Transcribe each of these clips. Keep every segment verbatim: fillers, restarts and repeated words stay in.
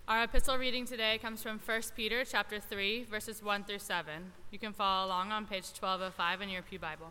Our epistle reading today comes from First Peter chapter three, verses one through seven. You can follow along on page twelve oh five in your Pew Bible.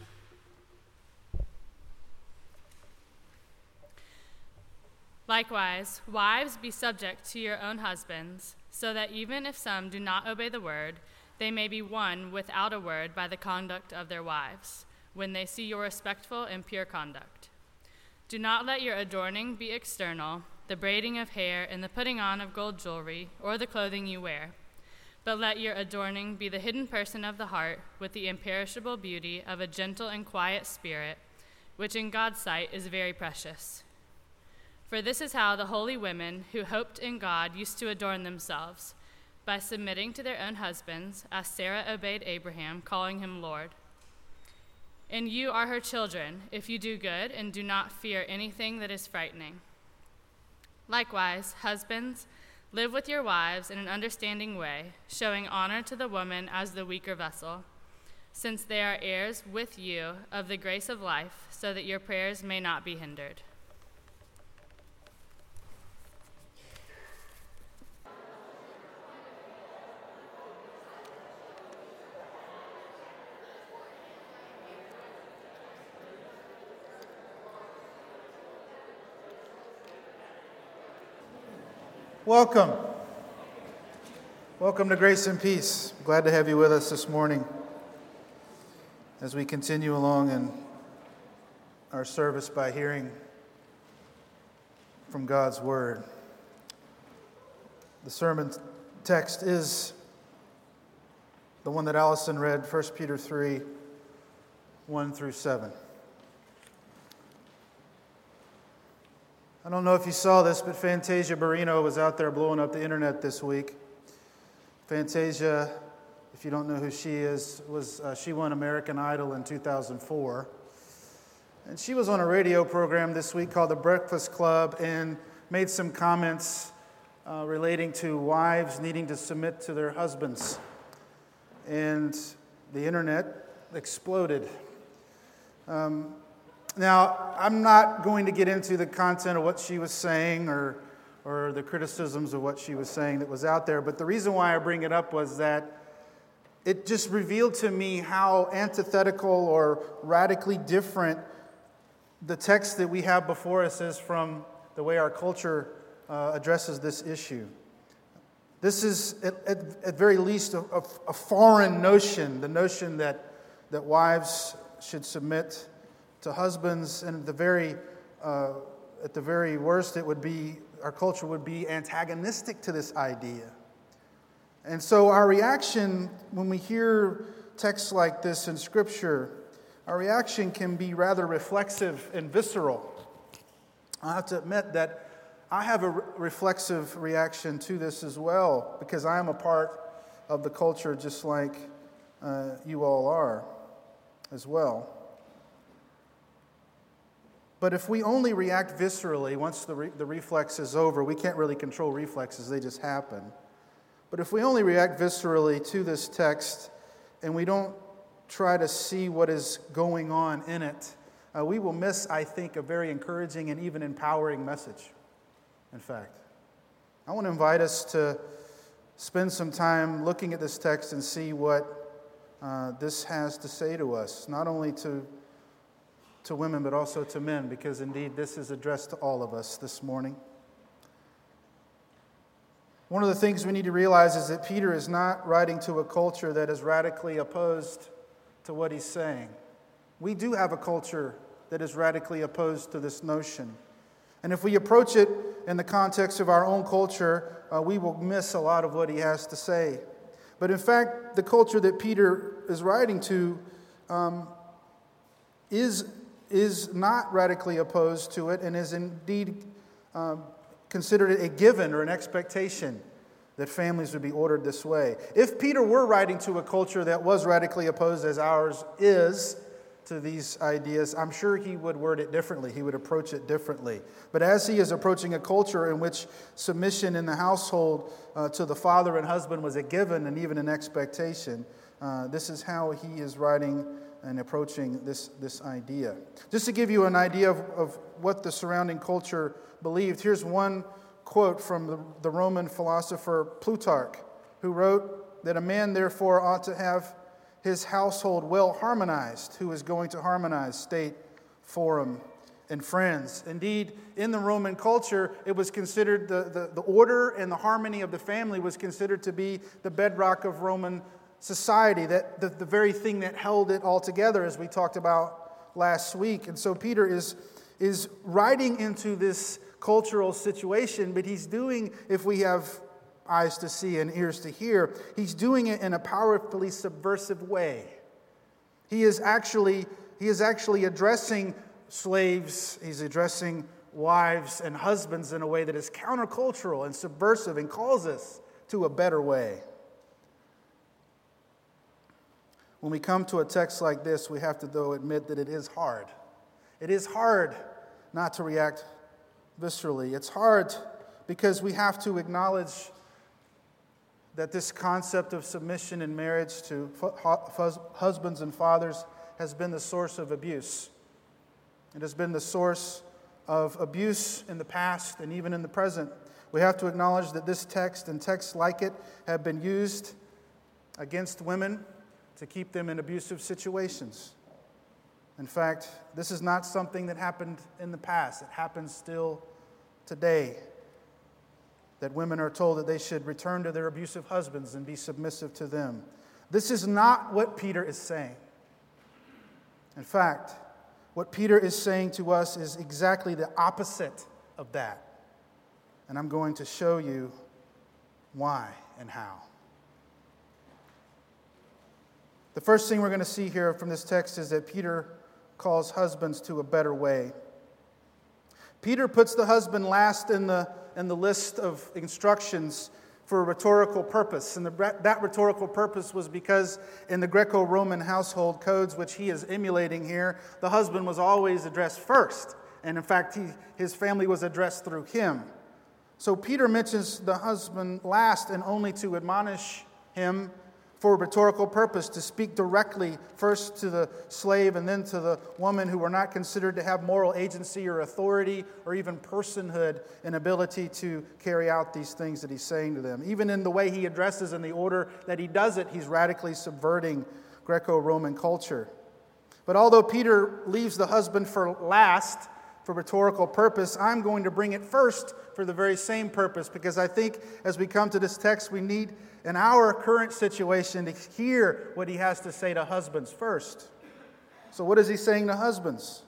Likewise, wives, be subject to your own husbands, so that even if some do not obey the word, they may be won without a word by the conduct of their wives, when they see your respectful and pure conduct. Do not let your adorning be external, the braiding of hair and the putting on of gold jewelry, or the clothing you wear. But let your adorning be the hidden person of the heart, with the imperishable beauty of a gentle and quiet spirit, which in God's sight is very precious. For this is how the holy women who hoped in God used to adorn themselves, by submitting to their own husbands, as Sarah obeyed Abraham, calling him Lord. And you are her children, if you do good and do not fear anything that is frightening. Likewise, husbands, live with your wives in an understanding way, showing honor to the woman as the weaker vessel, since they are heirs with you of the grace of life, so that your prayers may not be hindered. Welcome. Welcome to Grace and Peace. Glad to have you with us this morning as we continue along in our service by hearing from God's Word. The sermon text is the one that Allison read, First Peter three, one through seven. I don't know if you saw this, but Fantasia Barrino was out there blowing up the internet this week. Fantasia, if you don't know who she is, was uh, she won American Idol in two thousand four. And she was on a radio program this week called The Breakfast Club and made some comments uh, relating to wives needing to submit to their husbands. And the internet exploded. Um, Now, I'm not going to get into the content of what she was saying or or the criticisms of what she was saying that was out there, but the reason why I bring it up was that it just revealed to me how antithetical or radically different the text that we have before us is from the way our culture uh, addresses this issue. This is, at, at, at very least, a, a, a foreign notion, the notion that, that wives should submit to husbands, and at the very, uh, at the very worst, it would be our culture would be antagonistic to this idea. And so, our reaction when we hear texts like this in Scripture, our reaction can be rather reflexive and visceral. I have to admit that I have a re- reflexive reaction to this as well, because I am a part of the culture, just like uh, you all are, as well. But if we only react viscerally, once the re- the reflex is over, we can't really control reflexes, they just happen. But if we only react viscerally to this text and we don't try to see what is going on in it, uh, we will miss, I think, a very encouraging and even empowering message, in fact. I want to invite us to spend some time looking at this text and see what uh, this has to say to us, not only to to women, but also to men, because indeed this is addressed to all of us this morning. One of the things we need to realize is that Peter is not writing to a culture that is radically opposed to what he's saying. We do have a culture that is radically opposed to this notion. And if we approach it in the context of our own culture, uh, we will miss a lot of what he has to say. But in fact, the culture that Peter is writing to um, is is not radically opposed to it and is indeed um, considered a given or an expectation that families would be ordered this way. If Peter were writing to a culture that was radically opposed as ours is to these ideas, I'm sure he would word it differently. He would approach it differently. But as he is approaching a culture in which submission in the household uh, to the father and husband was a given and even an expectation, uh, this is how he is writing and approaching this, this idea. Just to give you an idea of, of what the surrounding culture believed, here's one quote from the, the Roman philosopher Plutarch, who wrote that a man therefore ought to have his household well harmonized, who is going to harmonize state, forum, and friends. Indeed, in the Roman culture, it was considered the, the, the order and the harmony of the family was considered to be the bedrock of Roman society, that the, the very thing that held it all together, as we talked about last week. And so Peter is, is writing into this cultural situation, but he's doing, if we have eyes to see and ears to hear, he's doing it in a powerfully subversive way. He is actually, he is actually addressing slaves, he's addressing wives and husbands in a way that is countercultural and subversive and calls us to a better way. When we come to a text like this, we have to, though, admit that it is hard. It is hard not to react viscerally. It's hard because we have to acknowledge that this concept of submission in marriage to husbands and fathers has been the source of abuse. It has been the source of abuse in the past and even in the present. We have to acknowledge that this text and texts like it have been used against women to keep them in abusive situations. In fact, this is not something that happened in the past. It happens still today, that women are told that they should return to their abusive husbands and be submissive to them. This is not what Peter is saying. In fact, what Peter is saying to us is exactly the opposite of that. And I'm going to show you why and how. The first thing we're going to see here from this text is that Peter calls husbands to a better way. Peter puts the husband last in the, in the list of instructions for a rhetorical purpose. And the, that rhetorical purpose was because in the Greco-Roman household codes, which he is emulating here, the husband was always addressed first. And in fact, he, his family was addressed through him. So Peter mentions the husband last and only to admonish him for a rhetorical purpose, to speak directly first to the slave and then to the woman who were not considered to have moral agency or authority or even personhood and ability to carry out these things that he's saying to them. Even in the way he addresses and the order that he does it, he's radically subverting Greco-Roman culture. But although Peter leaves the husband for last for rhetorical purpose, I'm going to bring it first for the very same purpose, because I think as we come to this text, we need in our current situation to hear what he has to say to husbands first. So what is he saying to husbands?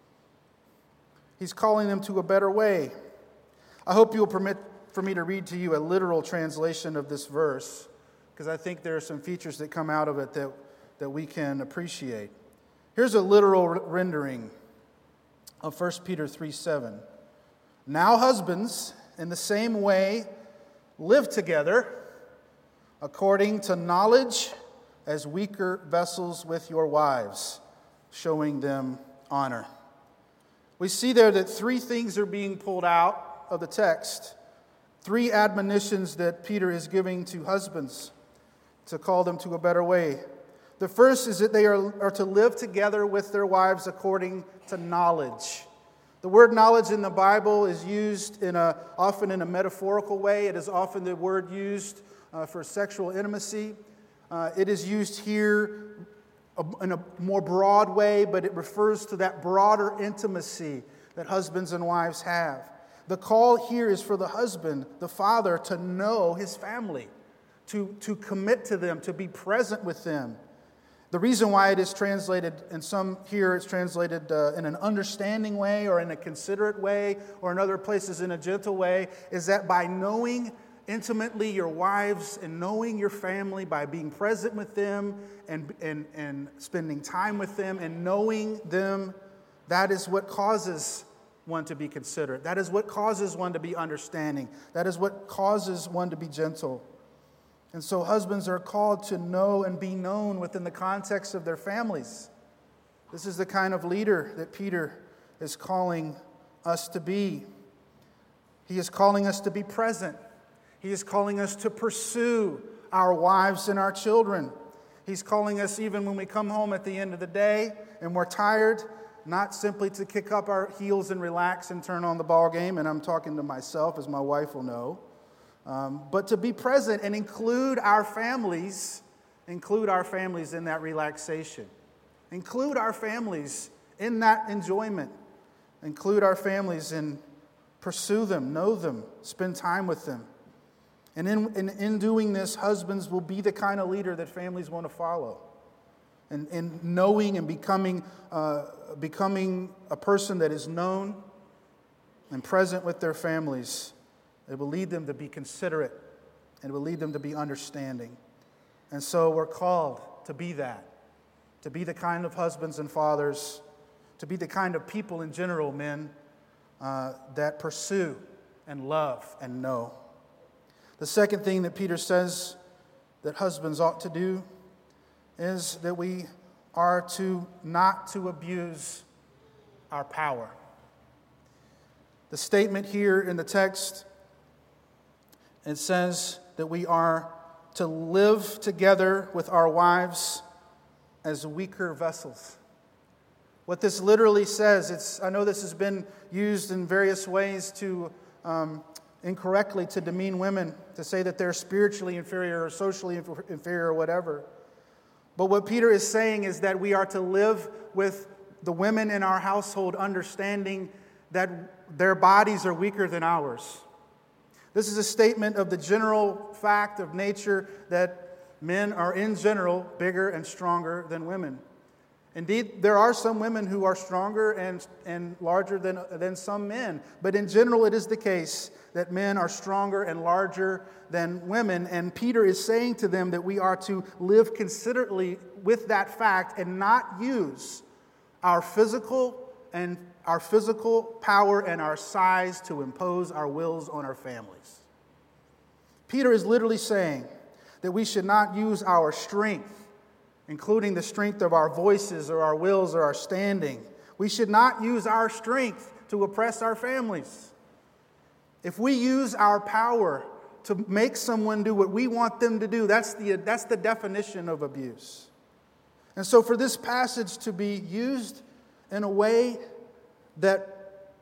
He's calling them to a better way. I hope you'll permit for me to read to you a literal translation of this verse, because I think there are some features that come out of it that, that we can appreciate. Here's a literal rendering of First Peter three seven. Now husbands, in the same way, live together according to knowledge as weaker vessels with your wives, showing them honor. We see there that three things are being pulled out of the text. Three admonitions that Peter is giving to husbands to call them to a better way. The first is that they are, are to live together with their wives according to knowledge. The word knowledge in the Bible is used in a, often in a metaphorical way. It is often the word used uh, for sexual intimacy. Uh, it is used here in a more broad way, but it refers to that broader intimacy that husbands and wives have. The call here is for the husband, the father, to know his family, to, to commit to them, to be present with them. The reason why it is translated, and some here it's translated uh, in an understanding way or in a considerate way or in other places in a gentle way, is that by knowing intimately your wives and knowing your family, by being present with them and, and, and spending time with them and knowing them, that is what causes one to be considerate. That is what causes one to be understanding. That is what causes one to be gentle. And so husbands are called to know and be known within the context of their families. This is the kind of leader that Peter is calling us to be. He is calling us to be present. He is calling us to pursue our wives and our children. He's calling us, even when we come home at the end of the day and we're tired, not simply to kick up our heels and relax and turn on the ball game, and I'm talking to myself, as my wife will know, um, but to be present and include our families, include our families in that relaxation. Include our families in that enjoyment. Include our families and pursue them, know them, spend time with them. And in, in, in doing this, husbands will be the kind of leader that families want to follow. And in knowing and becoming, uh, becoming a person that is known and present with their families, it will lead them to be considerate, and it will lead them to be understanding. And so we're called to be that, to be the kind of husbands and fathers, to be the kind of people in general, men, uh, that pursue and love and know. The second thing that Peter says that husbands ought to do is that we are to not to abuse our power. The statement here in the text, it says that we are to live together with our wives as weaker vessels. What this literally says, it's I know this has been used in various ways to um, incorrectly to demean women, to say that they're spiritually inferior or socially inferior or whatever. But what Peter is saying is that we are to live with the women in our household understanding that their bodies are weaker than ours. This is a statement of the general fact of nature that men are in general bigger and stronger than women. Indeed, there are some women who are stronger and, and larger than, than some men. But in general, it is the case that men are stronger and larger than women. And Peter is saying to them that we are to live considerately with that fact and not use our physical and our physical power and our size to impose our wills on our families. Peter is literally saying that we should not use our strength, including the strength of our voices or our wills or our standing. We should not use our strength to oppress our families. If we use our power to make someone do what we want them to do, that's the, that's the definition of abuse. And so for this passage to be used in a way that,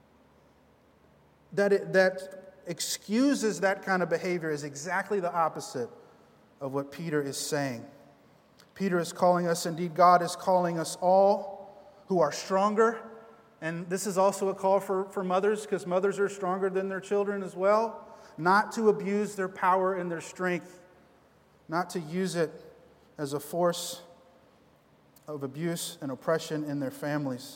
that, it, that excuses that kind of behavior is exactly the opposite of what Peter is saying. Peter is calling us, indeed God is calling us all who are stronger. And this is also a call for, for mothers, because mothers are stronger than their children as well. Not to abuse their power and their strength. Not to use it as a force of abuse and oppression in their families.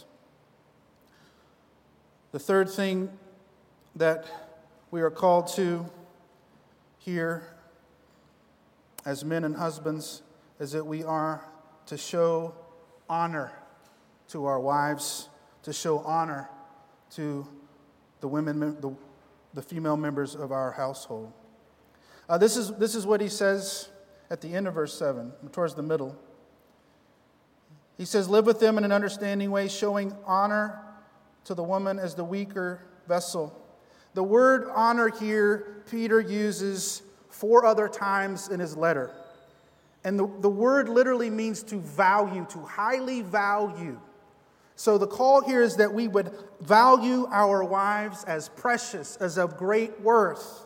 The third thing that we are called to here as men and husbands is that we are to show honor to our wives, to show honor to the women, the, the female members of our household. Uh, this is this is what he says at the end of verse seven, towards the middle. He says, "Live with them in an understanding way, showing honor to the woman as the weaker vessel." The word honor here, Peter uses four other times in his letter. And the, the word literally means to value, to highly value. So the call here is that we would value our wives as precious, as of great worth.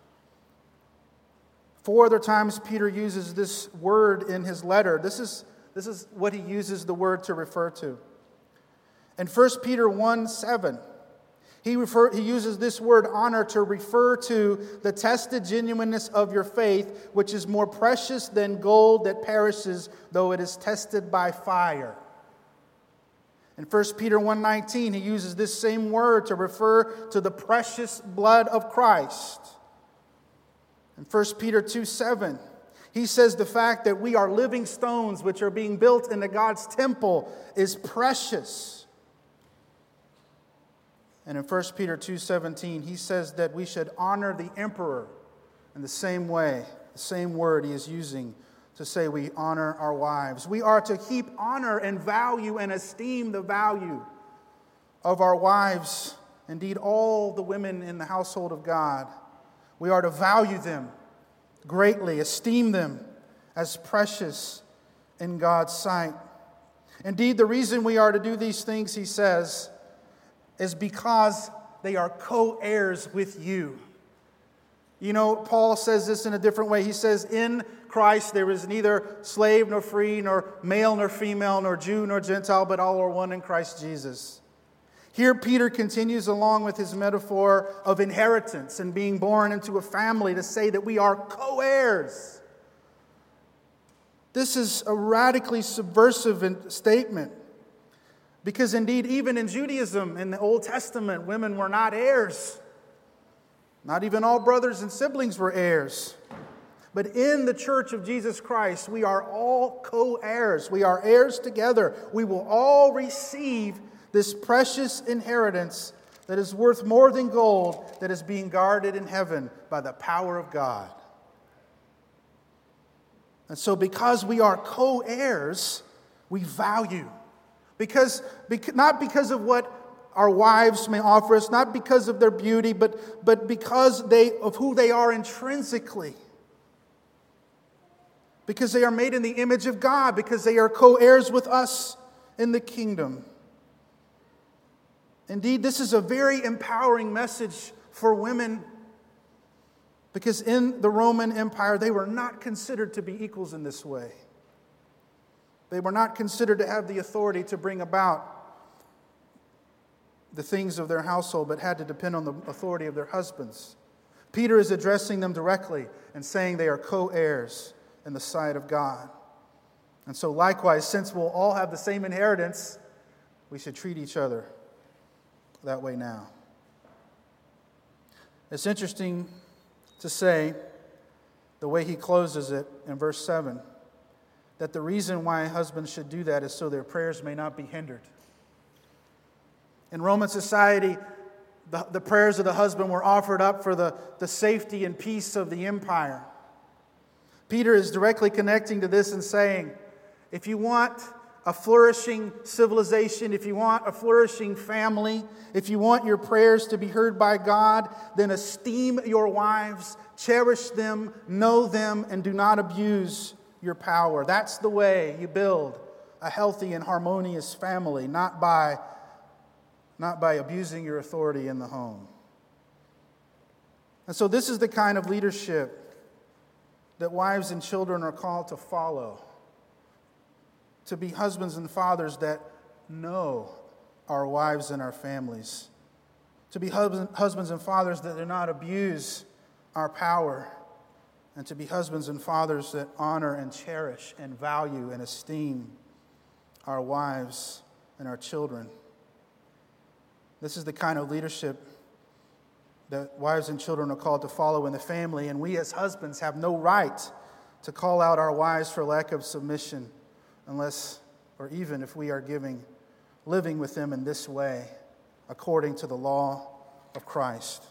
Four other times Peter uses this word in his letter. This is, this is what he uses the word to refer to. In First Peter one seven, he, refer, he uses this word honor to refer to the tested genuineness of your faith, which is more precious than gold that perishes, though it is tested by fire. In First Peter one nineteen, he uses this same word to refer to the precious blood of Christ. In First Peter two seven, he says the fact that we are living stones which are being built into God's temple is precious. And in First Peter two seventeen, he says that we should honor the emperor in the same way, the same word he is using to say we honor our wives. We are to keep honor and value and esteem the value of our wives, indeed all the women in the household of God. We are to value them greatly, esteem them as precious in God's sight. Indeed, the reason we are to do these things, he says, is because they are co-heirs with you. You know, Paul says this in a different way. He says, in Christ there is neither slave nor free, nor male nor female, nor Jew nor Gentile, but all are one in Christ Jesus. Here Peter continues along with his metaphor of inheritance and being born into a family to say that we are co-heirs. This is a radically subversive statement. Because indeed, even in Judaism, in the Old Testament, women were not heirs. Not even all brothers and siblings were heirs. But in the church of Jesus Christ, we are all co-heirs. We are heirs together. We will all receive this precious inheritance that is worth more than gold, that is being guarded in heaven by the power of God. And so because we are co-heirs, we value. Because, not because of what our wives may offer us, not because of their beauty, but, but because they, of who they are intrinsically. Because they are made in the image of God, because they are co-heirs with us in the kingdom. Indeed, this is a very empowering message for women, because in the Roman Empire, they were not considered to be equals in this way. They were not considered to have the authority to bring about the things of their household, but had to depend on the authority of their husbands. Peter is addressing them directly and saying they are co-heirs in the sight of God. And so likewise, since we'll all have the same inheritance, we should treat each other that way now. It's interesting to say, the way he closes it in verse seven, that the reason why husbands should do that is so their prayers may not be hindered. In Roman society, the, the prayers of the husband were offered up for the, the safety and peace of the empire. Peter is directly connecting to this and saying, if you want a flourishing civilization, if you want a flourishing family, if you want your prayers to be heard by God, then esteem your wives, cherish them, know them, and do not abuse your power. That's the way you build a healthy and harmonious family, not by, not by abusing your authority in the home. And so this is the kind of leadership that wives and children are called to follow. To be husbands and fathers that know our wives and our families. To be husbands and fathers that do not abuse our power. And to be husbands and fathers that honor and cherish and value and esteem our wives and our children. This is the kind of leadership that wives and children are called to follow in the family. And we as husbands have no right to call out our wives for lack of submission, unless, or even if we are giving, living with them in this way, according to the law of Christ.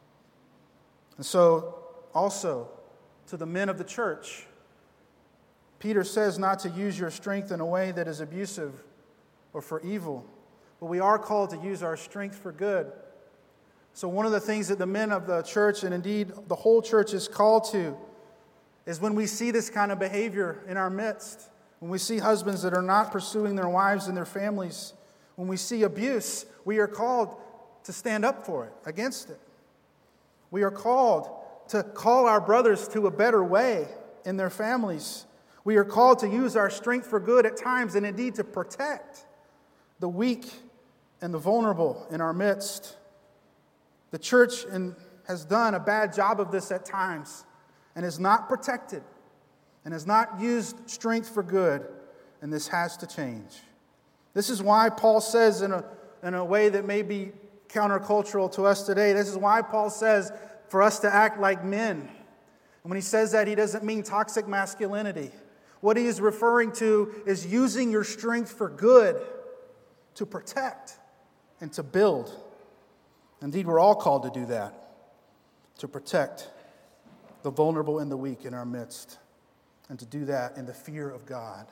And so, also, to the men of the church, Peter says not to use your strength in a way that is abusive or for evil, but we are called to use our strength for good. So one of the things that the men of the church, and indeed the whole church, is called to, is when we see this kind of behavior in our midst, when we see husbands that are not pursuing their wives and their families, when we see abuse, we are called to stand up for it, against it. We are called to call our brothers to a better way in their families. We are called to use our strength for good at times, and indeed to protect the weak and the vulnerable in our midst. The church has done a bad job of this at times and is not protected and has not used strength for good, and this has to change. This is why Paul says in a, in a way that may be countercultural to us today, this is why Paul says for us to act like men. And when he says that, he doesn't mean toxic masculinity. What he is referring to is using your strength for good, to protect and to build. Indeed, we're all called to do that, to protect the vulnerable and the weak in our midst, and to do that in the fear of God.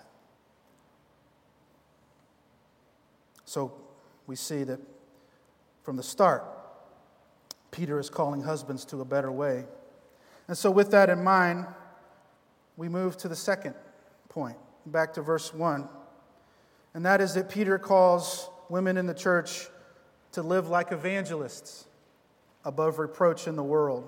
So we see that from the start, Peter is calling husbands to a better way. And so with that in mind, we move to the second point, back to verse one. And that is that Peter calls women in the church to live like evangelists above reproach in the world.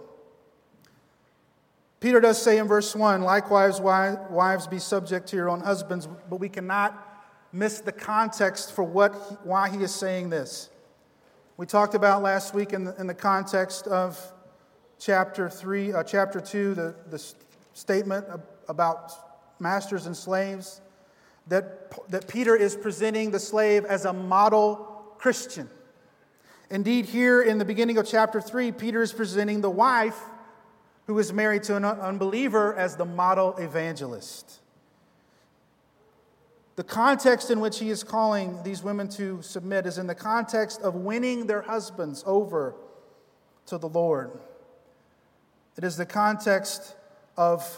Peter does say in verse one, likewise, wives, be subject to your own husbands, but we cannot miss the context for what he, why he is saying this. We talked about last week in the, in the context of chapter three, uh, chapter two, the, the statement about masters and slaves, that, that Peter is presenting the slave as a model Christian. Indeed, here in the beginning of chapter three, Peter is presenting the wife who is married to an unbeliever as the model evangelist. The context in which he is calling these women to submit is in the context of winning their husbands over to the Lord. It is the context of,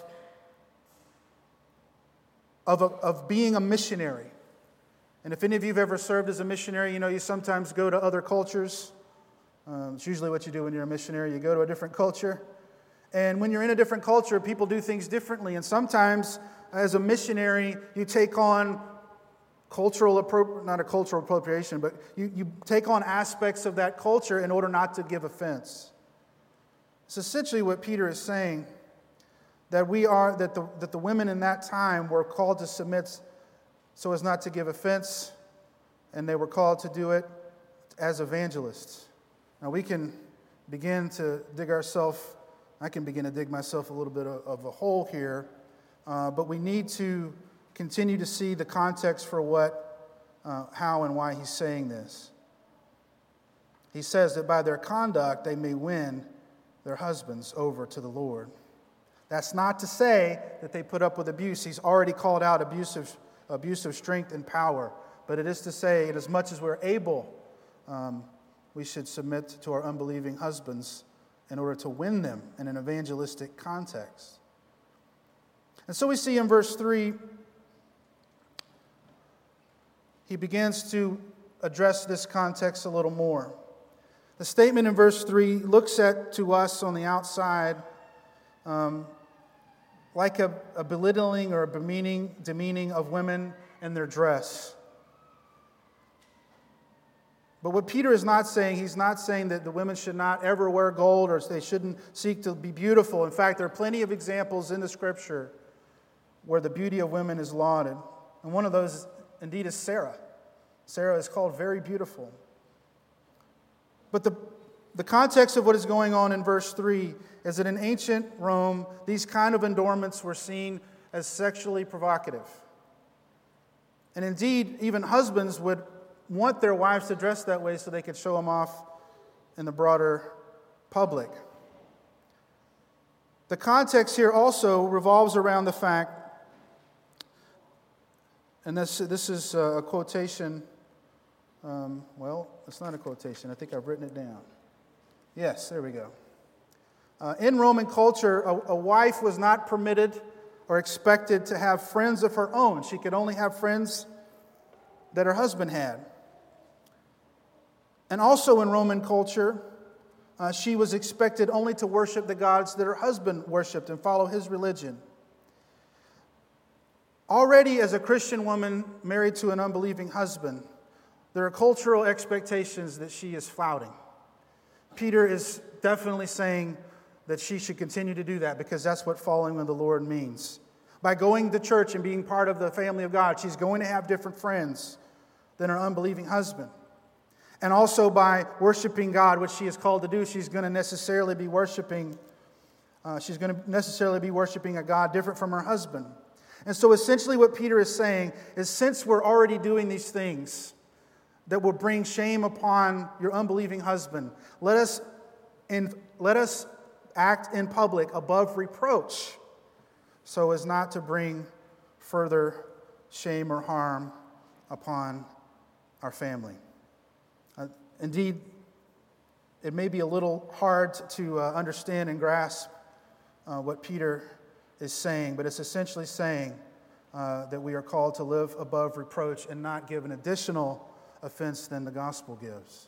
of, of being a missionary. And if any of you have ever served as a missionary, you know you sometimes go to other cultures. Um, it's usually what you do when you're a missionary. You go to a different culture. And when you're in a different culture, people do things differently. And sometimes, as a missionary, you take on cultural, appro- not a cultural appropriation, but you, you take on aspects of that culture in order not to give offense. It's essentially what Peter is saying, that we are, that the, that the women in that time were called to submit so as not to give offense, and they were called to do it as evangelists. Now we can begin to dig ourselves I can begin to dig myself a little bit of, of a hole here, uh, but we need to continue to see the context for what, uh, how and why he's saying this. He says that by their conduct they may win their husbands over to the Lord. That's not to say that they put up with abuse. He's already called out abusive, abusive strength and power, but it is to say, as much as we're able, um, we should submit to our unbelieving husbands in order to win them in an evangelistic context. And so we see in verse three, he begins to address this context a little more. The statement in verse three looks at to us on the outside um, like a, a belittling or a demeaning, demeaning of women and their dress. But what Peter is not saying, he's not saying that the women should not ever wear gold or they shouldn't seek to be beautiful. In fact, there are plenty of examples in the Scripture where the beauty of women is lauded. And one of those, indeed, is Sarah. Sarah is called very beautiful. But the, the context of what is going on in verse three is that in ancient Rome, these kind of adornments were seen as sexually provocative. And indeed, even husbands would want their wives to dress that way so they could show them off in the broader public. The context here also revolves around the fact, and this, this is a quotation, um, well, it's not a quotation, I think I've written it down. Yes, there we go. Uh, in Roman culture, a, a wife was not permitted or expected to have friends of her own. She could only have friends that her husband had. And also in Roman culture, uh, she was expected only to worship the gods that her husband worshiped and follow his religion. Already as a Christian woman married to an unbelieving husband, there are cultural expectations that she is flouting. Peter is definitely saying that she should continue to do that because that's what following the Lord means. By going to church and being part of the family of God, she's going to have different friends than her unbelieving husband. And also by worshiping God, which she is called to do, she's going to necessarily be worshiping, uh, she's going to necessarily be worshiping a God different from her husband. And so essentially what Peter is saying is, since we're already doing these things that will bring shame upon your unbelieving husband, let us, in, let us act in public above reproach so as not to bring further shame or harm upon our family. Uh, indeed, it may be a little hard to uh, understand and grasp uh, what Peter is saying, but it's essentially saying uh, that we are called to live above reproach and not give an additional offense than the gospel gives.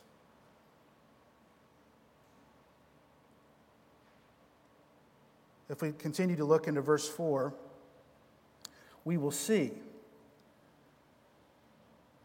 If we continue to look into verse four, we will see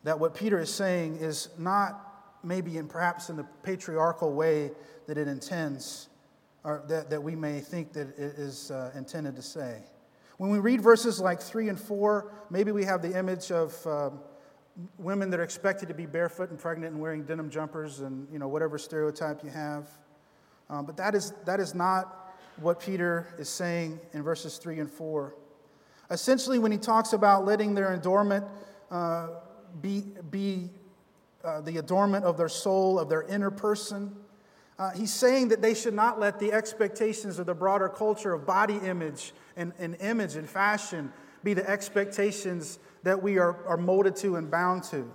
that what Peter is saying is not maybe in perhaps in the patriarchal way that it intends, or that, that we may think that it is uh, intended to say. When we read verses like three and four, maybe we have the image of uh, women that are expected to be barefoot and pregnant and wearing denim jumpers and, you know, whatever stereotype you have. Um, but that is that is not what Peter is saying in verses three and four. Essentially, when he talks about letting their adornment uh, be, be uh, the adornment of their soul, of their inner person, uh, he's saying that they should not let the expectations of the broader culture of body image and, and image and fashion be the expectations that we are, are molded to and bound to.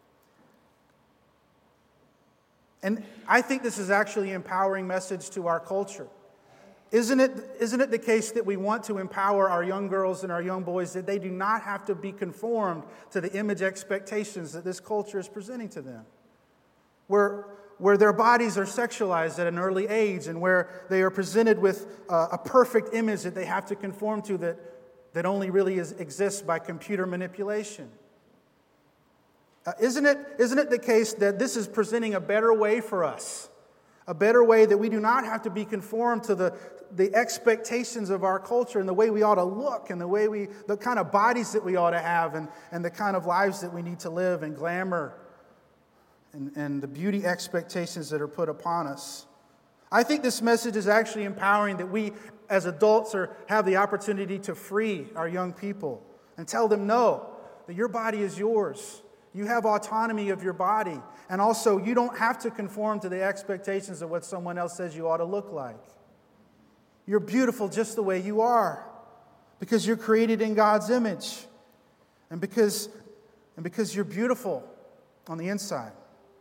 And I think this is actually an empowering message to our culture. Isn't it, isn't it the case that we want to empower our young girls and our young boys that they do not have to be conformed to the image expectations that this culture is presenting to them? Where, where their bodies are sexualized at an early age and where they are presented with uh, a perfect image that they have to conform to that, that only really is, exists by computer manipulation. Uh, isn't it, isn't it the case that this is presenting a better way for us? A better way that we do not have to be conformed to the, the expectations of our culture and the way we ought to look and the way we, the kind of bodies that we ought to have and, and the kind of lives that we need to live and glamour and, and the beauty expectations that are put upon us. I think this message is actually empowering that we as adults are, have the opportunity to free our young people and tell them, no, that your body is yours. You have autonomy of your body. And also, you don't have to conform to the expectations of what someone else says you ought to look like. You're beautiful just the way you are because you're created in God's image and because, and because you're beautiful on the inside.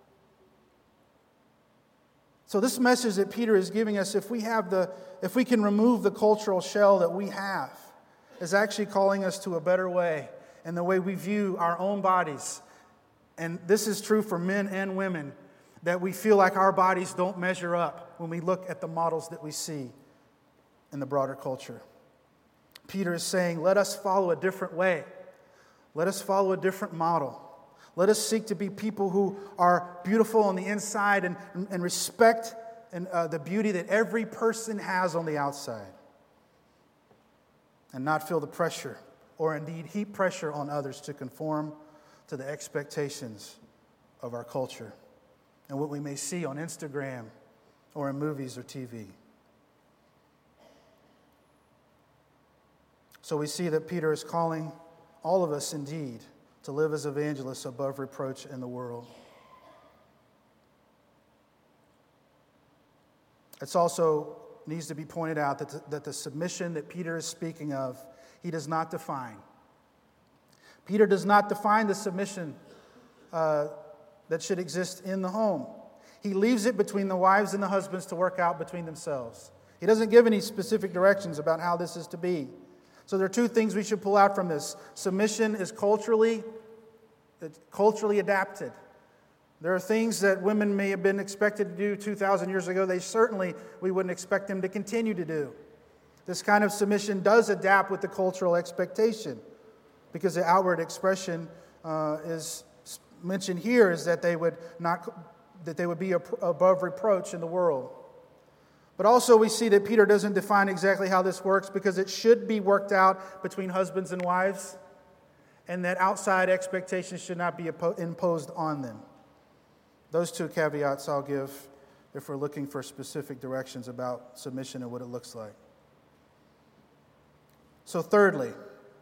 So this message that Peter is giving us, if we have the, if we can remove the cultural shell that we have, is actually calling us to a better way in the way we view our own bodies. And this is true for men and women, that we feel like our bodies don't measure up when we look at the models that we see in the broader culture. Peter is saying, let us follow a different way. Let us follow a different model. Let us seek to be people who are beautiful on the inside and, and respect and, uh, the beauty that every person has on the outside. And not feel the pressure, or indeed heap pressure on others to conform to the expectations of our culture and what we may see on Instagram or in movies or T V. So we see that Peter is calling all of us indeed to live as evangelists above reproach in the world. It's also needs to be pointed out that the, that the submission that Peter is speaking of, he does not define. Peter does not define the submission uh, that should exist in the home. He leaves it between the wives and the husbands to work out between themselves. He doesn't give any specific directions about how this is to be. So there are two things we should pull out from this. Submission is culturally, it's culturally adapted. There are things that women may have been expected to do two thousand years ago. They certainly, we wouldn't expect them to continue to do. This kind of submission does adapt with the cultural expectation, because the outward expression uh, is mentioned here is that they would not, that they would be above reproach in the world. But also we see that Peter doesn't define exactly how this works, because it should be worked out between husbands and wives, and that outside expectations should not be imposed on them. Those two caveats I'll give if we're looking for specific directions about submission and what it looks like. So thirdly,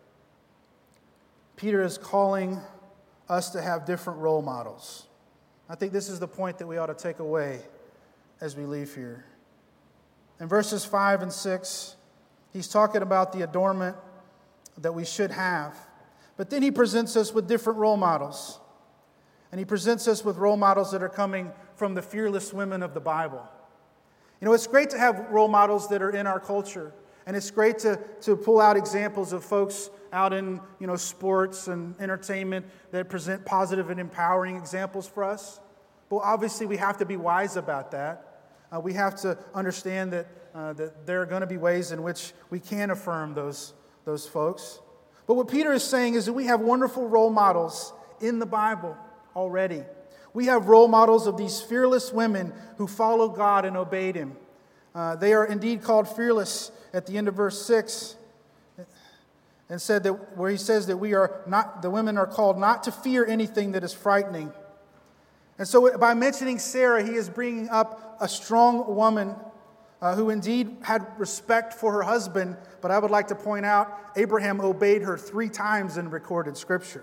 Peter is calling us to have different role models. I think this is the point that we ought to take away as we leave here. In verses five and six, he's talking about the adornment that we should have. But then he presents us with different role models. And he presents us with role models that are coming from the fearless women of the Bible. You know, it's great to have role models that are in our culture. And it's great to, to pull out examples of folks out in, you know, sports and entertainment that present positive and empowering examples for us. But obviously we have to be wise about that. Uh, we have to understand that, uh, that there are going to be ways in which we can affirm those, those folks. But what Peter is saying is that we have wonderful role models in the Bible already. We have role models of these fearless women who followed God and obeyed Him. Uh, they are indeed called fearless at the end of verse six, and said that where he says that we are not, the women are called not to fear anything that is frightening. And so by mentioning Sarah, he is bringing up a strong woman uh, who indeed had respect for her husband. But I would like to point out, Abraham obeyed her three times in recorded scripture.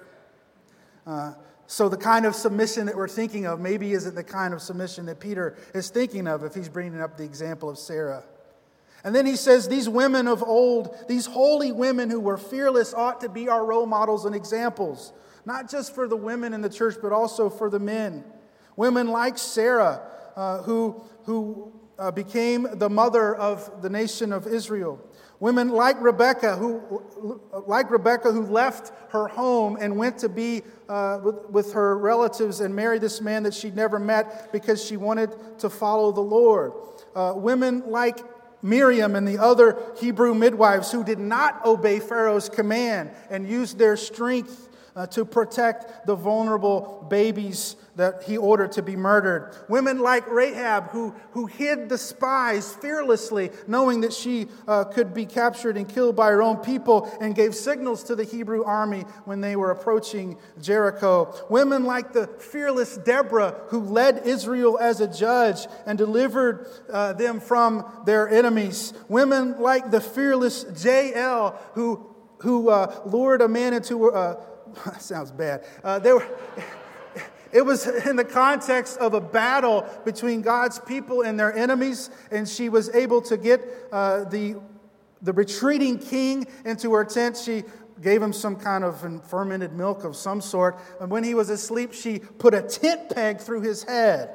Uh, so the kind of submission that we're thinking of maybe isn't the kind of submission that Peter is thinking of if he's bringing up the example of Sarah. And then he says these women of old, these holy women who were fearless ought to be our role models and examples, not just for the women in the church, but also for the men. Women like Sarah, uh, who, who uh, became the mother of the nation of Israel. Women like Rebecca, who, like Rebecca, who left her home and went to be uh, with, with her relatives and marry this man that she'd never met because she wanted to follow the Lord. Uh, women like Miriam and the other Hebrew midwives who did not obey Pharaoh's command and used their strength Uh, to protect the vulnerable babies that he ordered to be murdered. Women like Rahab who, who hid the spies fearlessly, knowing that she uh, could be captured and killed by her own people, and gave signals to the Hebrew army when they were approaching Jericho. Women like the fearless Deborah who led Israel as a judge and delivered uh, them from their enemies. Women like the fearless Jael who, who uh, lured a man into uh, That sounds bad. Uh, they were, it was in the context of a battle between God's people and their enemies, and she was able to get uh, the, the retreating king into her tent. She gave him some kind of fermented milk of some sort, and when he was asleep, she put a tent peg through his head.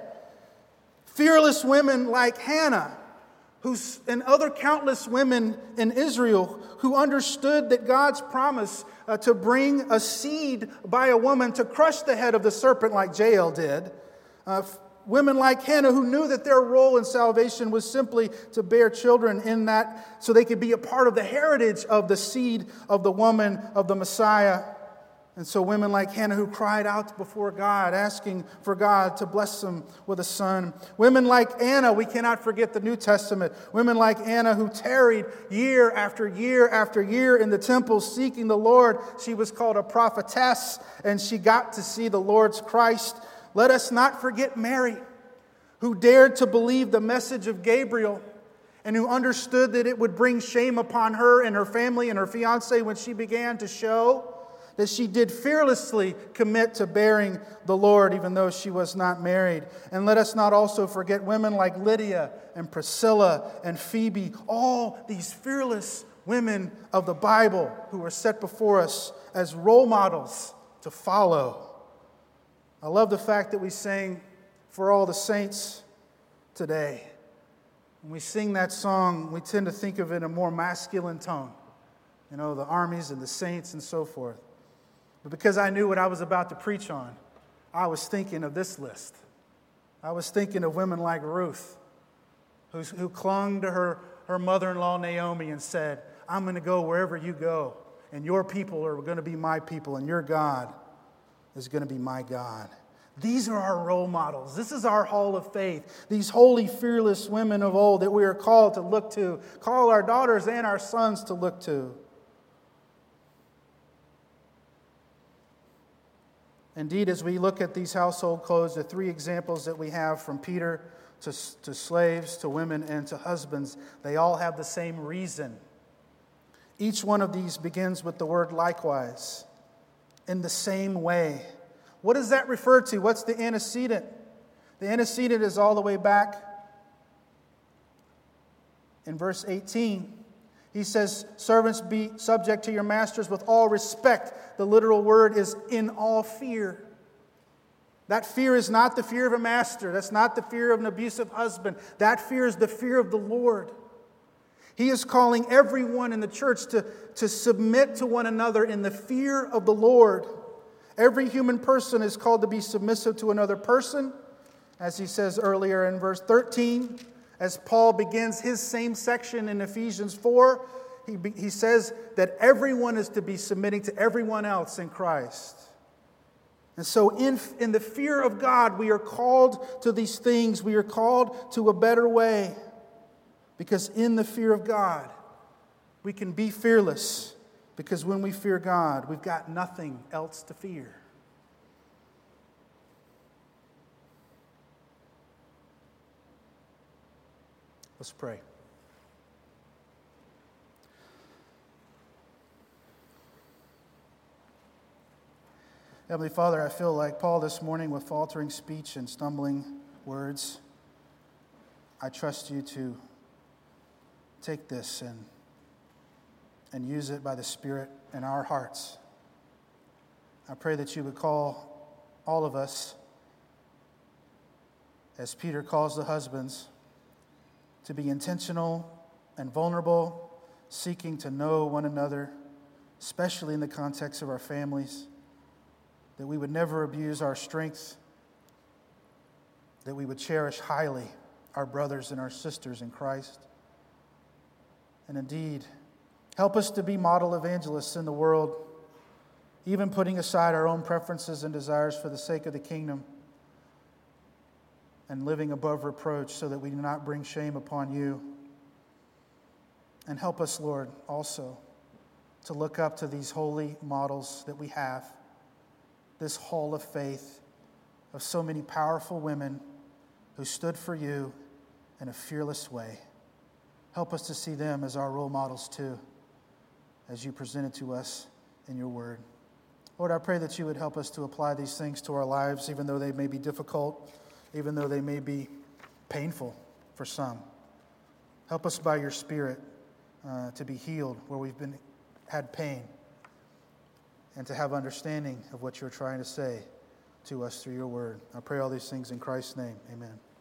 Fearless women like Hannah, who's, and other countless women in Israel who understood that God's promise uh, to bring a seed by a woman to crush the head of the serpent like Jael did. Uh, women like Hannah who knew that their role in salvation was simply to bear children in that so they could be a part of the heritage of the seed of the woman of the Messiah. And so women like Hannah who cried out before God, asking for God to bless them with a son. Women like Anna, we cannot forget the New Testament. Women like Anna who tarried year after year after year in the temple seeking the Lord. She was called a prophetess, and she got to see the Lord's Christ. Let us not forget Mary, who dared to believe the message of Gabriel and who understood that it would bring shame upon her and her family and her fiancé when she began to show that she did fearlessly commit to bearing the Lord, even though she was not married. And let us not also forget women like Lydia and Priscilla and Phoebe, all these fearless women of the Bible who were set before us as role models to follow. I love the fact that we sang For All the Saints today. When we sing that song, we tend to think of it in a more masculine tone. You know, the armies and the saints and so forth. But because I knew what I was about to preach on, I was thinking of this list. I was thinking of women like Ruth, who, who clung to her, her mother-in-law Naomi and said, I'm going to go wherever you go, and your people are going to be my people, and your God is going to be my God. These are our role models. This is our hall of faith. These holy, fearless women of old that we are called to look to, call our daughters and our sons to look to. Indeed, as we look at these household codes, the three examples that we have from Peter to, to slaves, to women, and to husbands, they all have the same reason. Each one of these begins with the word likewise, in the same way. What does that refer to? What's the antecedent? The antecedent is all the way back in verse eighteen. He says, servants, be subject to your masters with all respect. The literal word is in all fear. That fear is not the fear of a master. That's not the fear of an abusive husband. That fear is the fear of the Lord. He is calling everyone in the church to, to submit to one another in the fear of the Lord. Every human person is called to be submissive to another person, as he says earlier in verse thirteen. As Paul begins his same section in Ephesians four, he, he says that everyone is to be submitting to everyone else in Christ. And so in, in the fear of God, we are called to these things. We are called to a better way. Because in the fear of God, we can be fearless. Because when we fear God, we've got nothing else to fear. Let's pray. Heavenly Father, I feel like Paul this morning with faltering speech and stumbling words. I trust you to take this and, and use it by the Spirit in our hearts. I pray that you would call all of us, as Peter calls the husbands, to be intentional and vulnerable, seeking to know one another, especially in the context of our families. That we would never abuse our strength, that we would cherish highly our brothers and our sisters in Christ. And indeed, help us to be model evangelists in the world, even putting aside our own preferences and desires for the sake of the kingdom, and living above reproach so that we do not bring shame upon you. And help us, Lord, also to look up to these holy models that we have, this hall of faith of so many powerful women who stood for you in a fearless way. Help us to see them as our role models too, as you presented to us in your word. Lord, I pray that you would help us to apply these things to our lives, even though they may be difficult, even though they may be painful for some. Help us by your Spirit uh, to be healed where we've been had pain, and to have understanding of what you're trying to say to us through your word. I pray all these things in Christ's name. Amen.